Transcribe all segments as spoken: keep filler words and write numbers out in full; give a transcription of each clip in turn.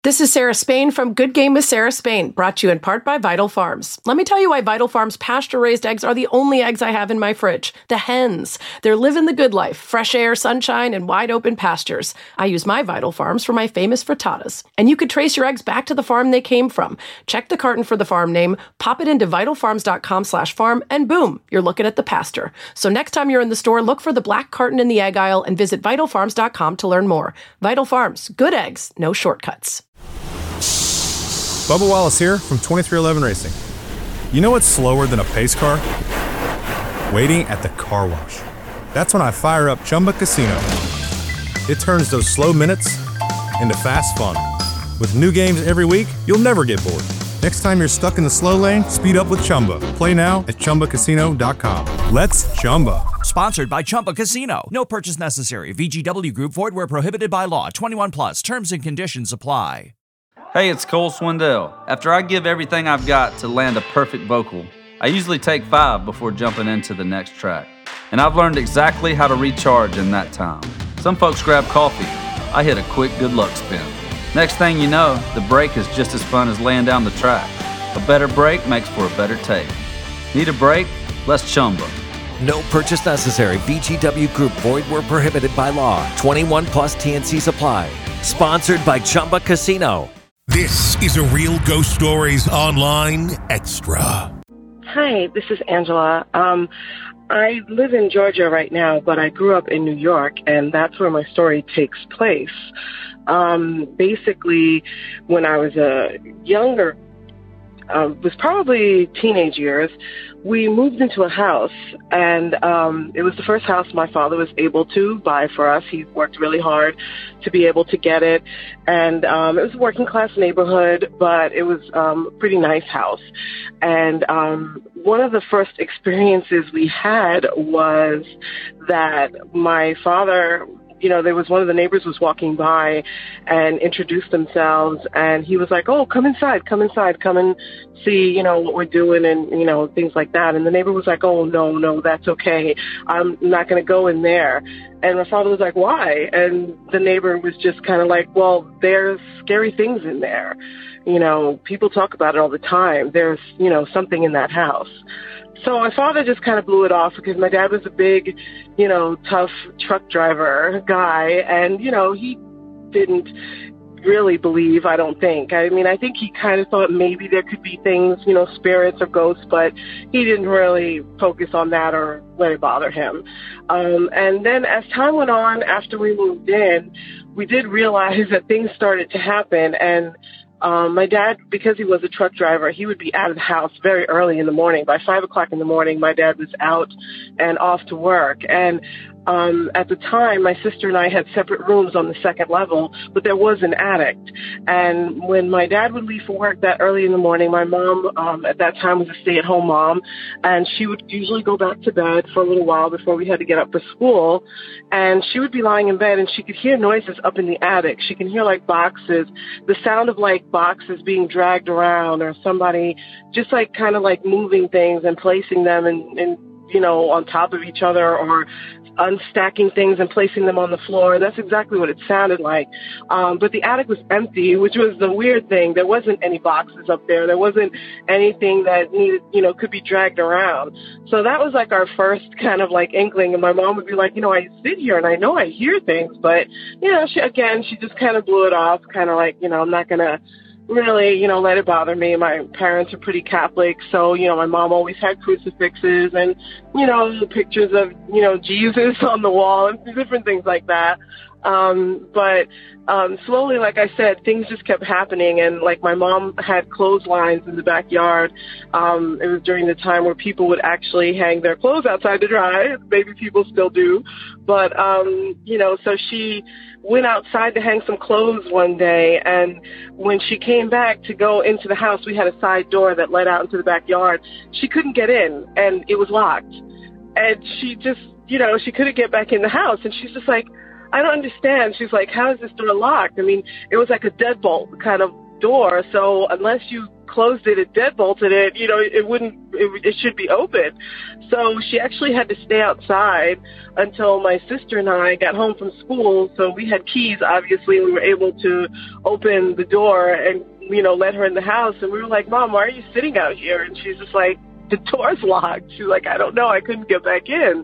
This is Sarah Spain from Good Game with Sarah Spain, brought to you in part by Vital Farms. Let me tell you why Vital Farms pasture-raised eggs are the only eggs I have in my fridge. The hens. They're living the good life. Fresh air, sunshine, and wide-open pastures. I use my Vital Farms for my famous frittatas. And you could trace your eggs back to the farm they came from. Check the carton for the farm name, pop it into vitalfarms.com slash farm, and boom, you're looking at the pasture. So next time you're in the store, look for the black carton in the egg aisle and visit vital farms dot com to learn more. Vital Farms. Good eggs. No shortcuts. Bubba Wallace here from twenty-three eleven Racing. You know what's slower than a pace car? Waiting at the car wash. That's when I fire up Chumba Casino. It turns those slow minutes into fast fun. With new games every week, you'll never get bored. Next time you're stuck in the slow lane, speed up with Chumba. Play now at chumba casino dot com. Let's Chumba. Sponsored by Chumba Casino. No purchase necessary. V G W Group. Void where prohibited by law. twenty-one plus. Terms and conditions apply. Hey, it's Cole Swindell. After I give everything I've got to land a perfect vocal, I usually take five before jumping into the next track. And I've learned exactly how to recharge in that time. Some folks grab coffee. I hit a quick good luck spin. Next thing you know, the break is just as fun as laying down the track. A better break makes for a better take. Need a break? Let's Chumba. No purchase necessary. V G W Group. Void where prohibited by law. twenty-one plus T N C supply. Sponsored by Chumba Casino. This is a Real Ghost Stories Online Extra. Hi, this is Angela. Um, I live in Georgia right now, but I grew up in New York, and that's where my story takes place. Um, basically, when I was a younger, uh, was probably teenage years, we moved into a house, and um, it was the first house my father was able to buy for us. He worked really hard to be able to get it, and um, it was a working-class neighborhood, but it was um, a pretty nice house. And um, one of the first experiences we had was that my father, you know, there was one of the neighbors was walking by and introduced themselves, and he was like, oh, come inside, come inside, come and see, you know, what we're doing and, you know, things like that. And the neighbor was like, oh, no, no, that's okay. I'm not going to go in there. And my father was like, why? And the neighbor was just kind of like, well, there's scary things in there. You know, people talk about it all the time. There's, you know, something in that house. So my father just kind of blew it off because my dad was a big, you know, tough truck driver guy. And, you know, he didn't really believe, I don't think. I mean, I think he kind of thought maybe there could be things, you know, spirits or ghosts, but he didn't really focus on that or let it bother him. Um, and then as time went on, after we moved in, we did realize that things started to happen. And Um, my dad, because he was a truck driver, he would be out of the house very early in the morning. By five o'clock in the morning, my dad was out and off to work. And um, at the time, my sister and I had separate rooms on the second level, but there was an attic. And when my dad would leave for work that early in the morning, my mom um, at that time was a stay-at-home mom, and she would usually go back to bed for a little while before we had to get up for school. And she would be lying in bed, and she could hear noises up in the attic. She can hear, like, boxes, the sound of, like, boxes being dragged around, or somebody just, like, kind of, like, moving things and placing them in, in you know, on top of each other, or unstacking things and placing them on the floor. That's exactly what it sounded like. Um, but the attic was empty, which was the weird thing. There wasn't any boxes up there. There wasn't anything that needed, you know, could be dragged around. So that was like our first kind of like inkling. And my mom would be like, you know, I sit here and I know I hear things, but, you know, she, again, she just kind of blew it off, kind of like, you know, I'm not going to really, you know, let it bother me. My parents are pretty Catholic, so, you know, my mom always had crucifixes and, you know, pictures of, you know, Jesus on the wall and different things like that. Um, but um, slowly, like I said, things just kept happening. And, like, my mom had clotheslines in the backyard. Um, it was during the time where people would actually hang their clothes outside to dry. Maybe people still do. But, um, you know, so she went outside to hang some clothes one day, and when she came back to go into the house, we had a side door that led out into the backyard. She couldn't get in, and it was locked. And she just, you know, she couldn't get back in the house, and she's just like, I don't understand. She's like, how is this door locked? I mean, it was like a deadbolt kind of door, so unless you closed it and deadbolted it, you know, it wouldn't it, it should be open. So she actually had to stay outside until my sister and I got home from school. So we had keys, obviously, and we were able to open the door and, you know, let her in the house. And we were like, Mom, why are you sitting out here? And she's just like, the door's locked. She's like, I don't know. I couldn't get back in.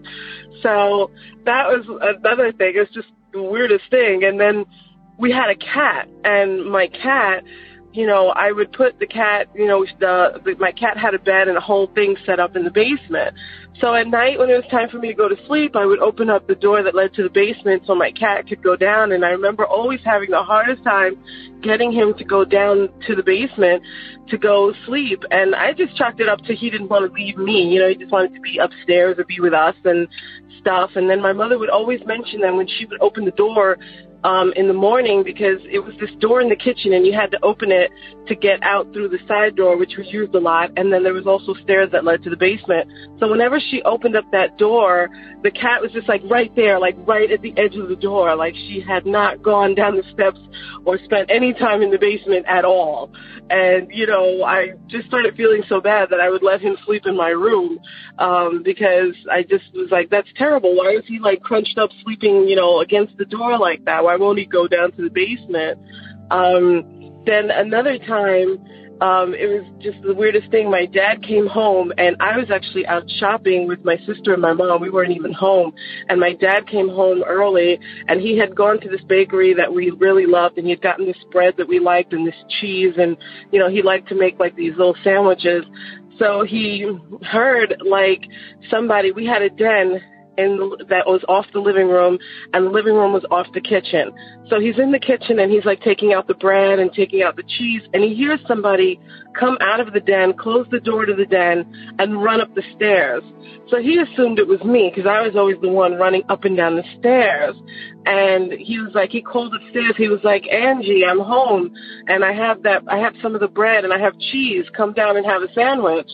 So that was another thing. It's just the weirdest thing. And then we had a cat, and my cat, you know, I would put the cat, you know, the, the my cat had a bed and a whole thing set up in the basement. So at night when it was time for me to go to sleep, I would open up the door that led to the basement so my cat could go down. And I remember always having the hardest time getting him to go down to the basement to go sleep. And I just chalked it up to he didn't want to leave me. You know, he just wanted to be upstairs or be with us and stuff. And then my mother would always mention that when she would open the door Um, in the morning, because it was this door in the kitchen and you had to open it to get out through the side door, which was used a lot. And then there was also stairs that led to the basement. So whenever she opened up that door, the cat was just like right there, like right at the edge of the door. Like she had not gone down the steps or spent any time in the basement at all. And, you know, I just started feeling so bad that I would let him sleep in my room, um, because I just was like, that's terrible. Why is he like crunched up sleeping, you know, against the door like that? Why won't he go down to the basement? Um, then another time, um, it was just the weirdest thing. My dad came home, and I was actually out shopping with my sister and my mom. We weren't even home. And my dad came home early, and he had gone to this bakery that we really loved, and he had gotten this bread that we liked and this cheese. And, you know, he liked to make like these little sandwiches. So he heard like somebody, we had a den in the, that was off the living room, and the living room was off the kitchen. So he's in the kitchen, and he's like taking out the bread and taking out the cheese, and he hears somebody come out of the den, close the door to the den, and run up the stairs. So he assumed it was me, because I was always the one running up and down the stairs. And he was like, he called upstairs. He was like, Angie, I'm home, and I have that, I have some of the bread, and I have cheese. Come down and have a sandwich.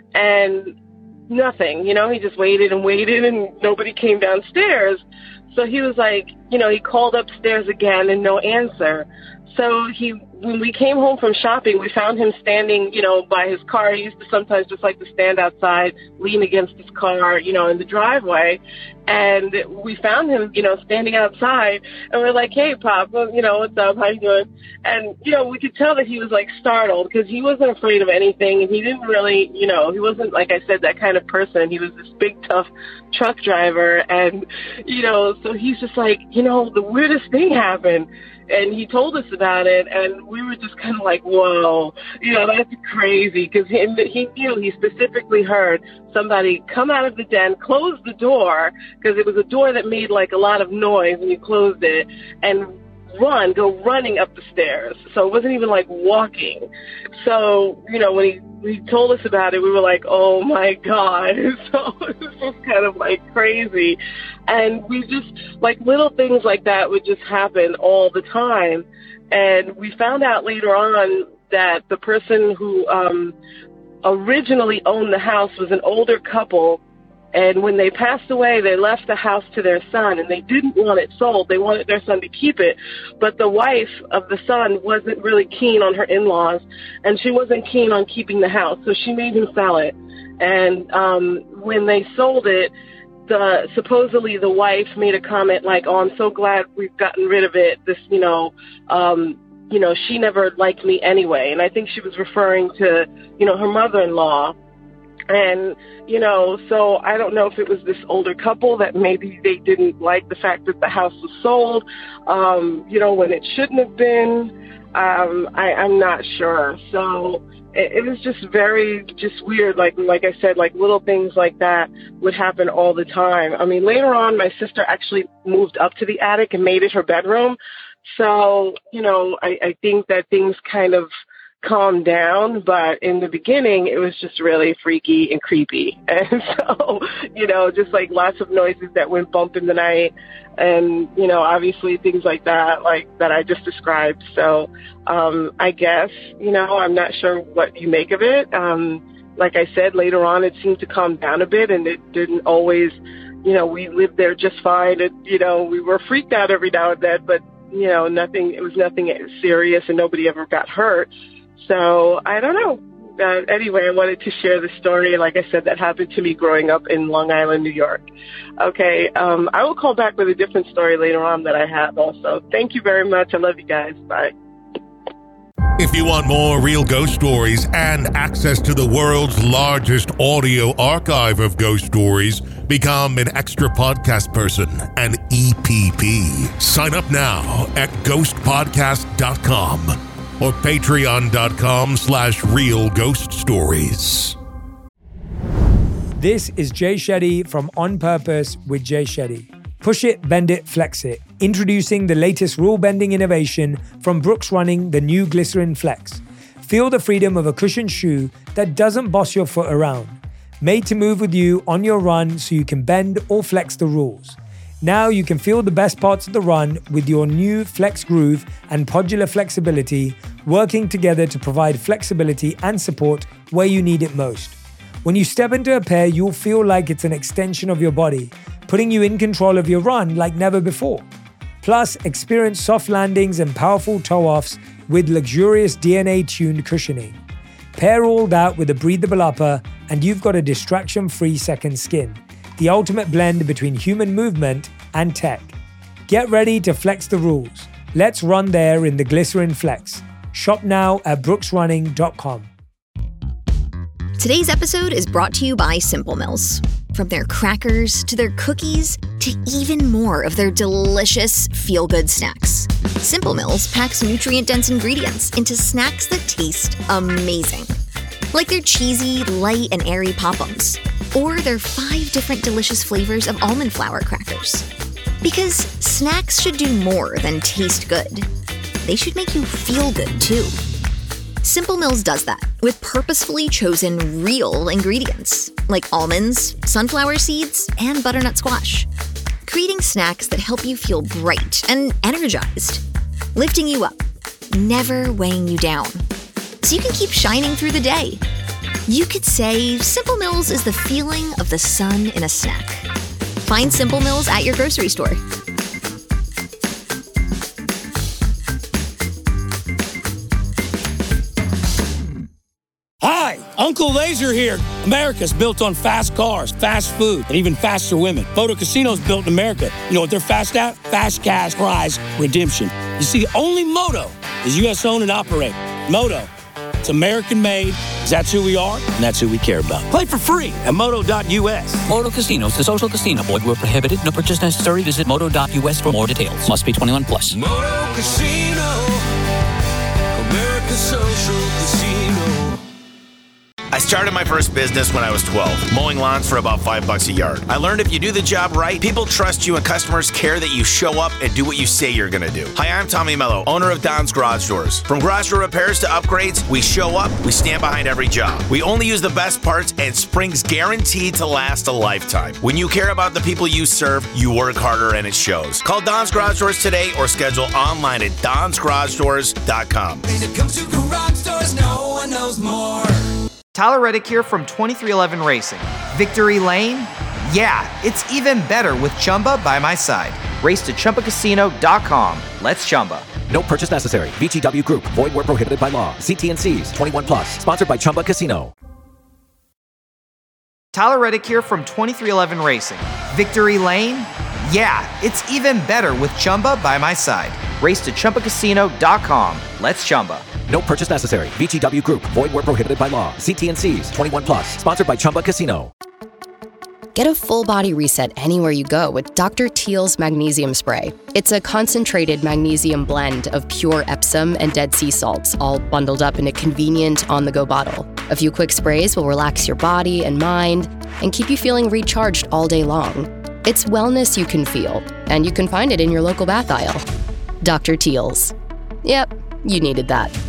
And nothing, you know, he just waited and waited, and nobody came downstairs. So he was like, you know, he called upstairs again and no answer. So he, when we came home from shopping, we found him standing, you know, by his car. He used to sometimes just like to stand outside, lean against his car, you know, in the driveway. And we found him, you know, standing outside, and we're like, hey, Pop, you know, what's up? How you doing? And, you know, we could tell that he was like startled, because he wasn't afraid of anything. And he didn't really, you know, he wasn't, like I said, that kind of person. He was this big, tough truck driver. And, you know, so he's just like, you know, the weirdest thing happened. And he told us about it, and we were just kind of like, whoa, you know, that's crazy, because he, he knew, he specifically heard somebody come out of the den, close the door, because it was a door that made like a lot of noise when you closed it, and run, go running up the stairs. So it wasn't even like walking. So, you know, when he, he told us about it, we were like, oh my God. So it was just kind of like crazy. And we just, like little things like that would just happen all the time. And we found out later on that the person who um, originally owned the house was an older couple. And when they passed away, they left the house to their son, and they didn't want it sold. They wanted their son to keep it. But the wife of the son wasn't really keen on her in-laws, and she wasn't keen on keeping the house. So she made him sell it. And um, when they sold it, the supposedly the wife made a comment like, oh, I'm so glad we've gotten rid of it. This, you know, um, you know, she never liked me anyway. And I think she was referring to, you know, her mother-in-law. And, you know, so I don't know if it was this older couple that maybe they didn't like the fact that the house was sold, um, you know, when it shouldn't have been. Um, I, I'm not sure. So it, it was just very just weird. Like, like I said, like little things like that would happen all the time. I mean, later on, my sister actually moved up to the attic and made it her bedroom. So, you know, I, I think that things kind of calmed down, but in the beginning it was just really freaky and creepy. And so, you know, just like lots of noises that went bump in the night, and, you know, obviously things like that, like that I just described. So um I guess, you know, I'm not sure what you make of it. Um like I said, later on it seemed to calm down a bit, and it didn't always, you know, we lived there just fine, and, you know, we were freaked out every now and then, but, you know, nothing, it was nothing serious, and nobody ever got hurt. So I don't know. uh, anyway, I wanted to share the story. Like I said, that happened to me growing up in Long Island, New York. Okay, um, I will call back with a different story later on that I have also. Thank you very much. I love you guys. Bye. If you want more real ghost stories and access to the world's largest audio archive of ghost stories, become an extra podcast person, an E P P. Sign up now at ghost podcast dot com or patreon.com slash real ghost stories. This is Jay Shetty from On Purpose with Jay Shetty. Push it, bend it, flex it. Introducing the latest rule-bending innovation from Brooks Running, the new Glycerin Flex. Feel the freedom of a cushioned shoe that doesn't boss your foot around. Made to move with you on your run so you can bend or flex the rules. Now you can feel the best parts of the run with your new Flex Groove and Podular flexibility working together to provide flexibility and support where you need it most. When you step into a pair, you'll feel like it's an extension of your body, putting you in control of your run like never before. Plus, experience soft landings and powerful toe-offs with luxurious D N A-tuned cushioning. Pair all that with a breathable upper, and you've got a distraction-free second skin, the ultimate blend between human movement and tech. Get ready to flex the rules. Let's run there in the Glycerin Flex. Shop now at brooks running dot com. Today's episode is brought to you by Simple Mills. From their crackers to their cookies to even more of their delicious feel-good snacks, Simple Mills packs nutrient-dense ingredients into snacks that taste amazing. Like their cheesy, light, and airy Pop-Ums, or their five different delicious flavors of almond flour crackers. Because snacks should do more than taste good. They should make you feel good, too. Simple Mills does that with purposefully chosen real ingredients like almonds, sunflower seeds, and butternut squash, creating snacks that help you feel bright and energized, lifting you up, never weighing you down, so you can keep shining through the day. You could say Simple Mills is the feeling of the sun in a snack. Find Simple Mills at your grocery store. Hi, Uncle Laser here. America's built on fast cars, fast food, and even faster women. Moto Casino's built in America. You know what they're fast at? Fast cash prize redemption. You see, only Moto is U S owned and operated. Moto, it's American made. That's who we are, and that's who we care about. Play for free at moto dot U S. Moto Casino is a social casino. Void where prohibited. No purchase necessary. Visit moto dot U S for more details. Must be twenty-one plus. Moto Casino, America's social casino. I started my first business when I was twelve, mowing lawns for about five bucks a yard. I learned if you do the job right, people trust you and customers care that you show up and do what you say you're gonna do. Hi, I'm Tommy Mello, owner of Don's Garage Doors. From garage door repairs to upgrades, we show up, we stand behind every job. We only use the best parts and spring's guaranteed to last a lifetime. When you care about the people you serve, you work harder and it shows. Call Don's Garage Doors today or schedule online at dons garage doors dot com. When it comes to garage doors, no one knows more. Tyler Reddick here from twenty-three eleven Racing. Victory Lane? Yeah, it's even better with Chumba by my side. Race to chumba casino dot com. Let's Chumba. No purchase necessary. V G W Group. Void where prohibited by law. See T and C's. twenty-one plus. Sponsored by Chumba Casino. Tyler Reddick here from twenty-three eleven Racing. Victory Lane? Yeah, it's even better with Chumba by my side. Race to chumba casino dot com. Let's Chumba. No purchase necessary. V G W Group. Void where prohibited by law. See T and C's. twenty-one plus. Sponsored by Chumba Casino. Get a full body reset anywhere you go with Doctor Teal's Magnesium Spray. It's a concentrated magnesium blend of pure Epsom and Dead Sea salts, all bundled up in a convenient on-the-go bottle. A few quick sprays will relax your body and mind and keep you feeling recharged all day long. It's wellness you can feel, and you can find it in your local bath aisle. Doctor Teal's. Yep, you needed that.